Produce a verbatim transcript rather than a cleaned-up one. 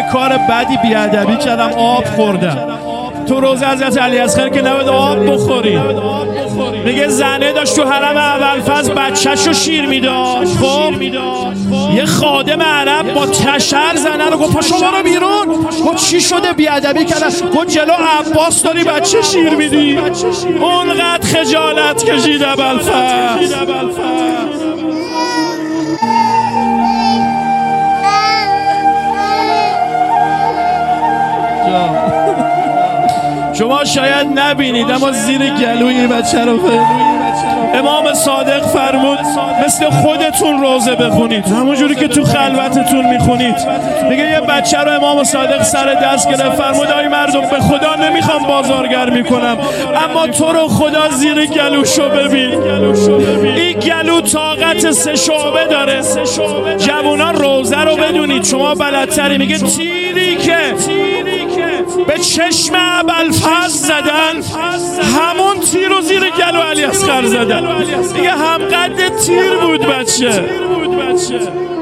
کار بدی بیادبی کردم، آب خوردم. تو روز حضرت علیاصغر که نباید آب بخوری. میگه زنه داشت تو حرم ابوالفضل بچه‌شو شیر میداد. خب یه خادم عرب با تشر زنه رو گفت پاشو برو بیرون. گفت چی شده؟ بیادبی کردن. گفت جلو عباس داری بچه شیر میدی؟ اونقدر خجالت کشید ابوالفضل. شما شاید نبینید اما زیر گلوی بچه رو امام صادق فرمود مثل خودتون روزه بخونید، همونجوری که تو خلوتتون میخونید. میگه یه بچه رو امام صادق سر دست گرفت، فرمود ای مردم به خدا نمیخوام بازارگر میکنم، اما تو رو خدا زیر گلوشو ببین. این گلو طاقت سه شعبه داره. جوانان روزه رو بدونید، شما بلدتری. میگه تیری که به چشم ابوالفضل زدن همون تیر رو زیر گلو علیاصغر زدن. دیگه هم قد تیر بود بچه.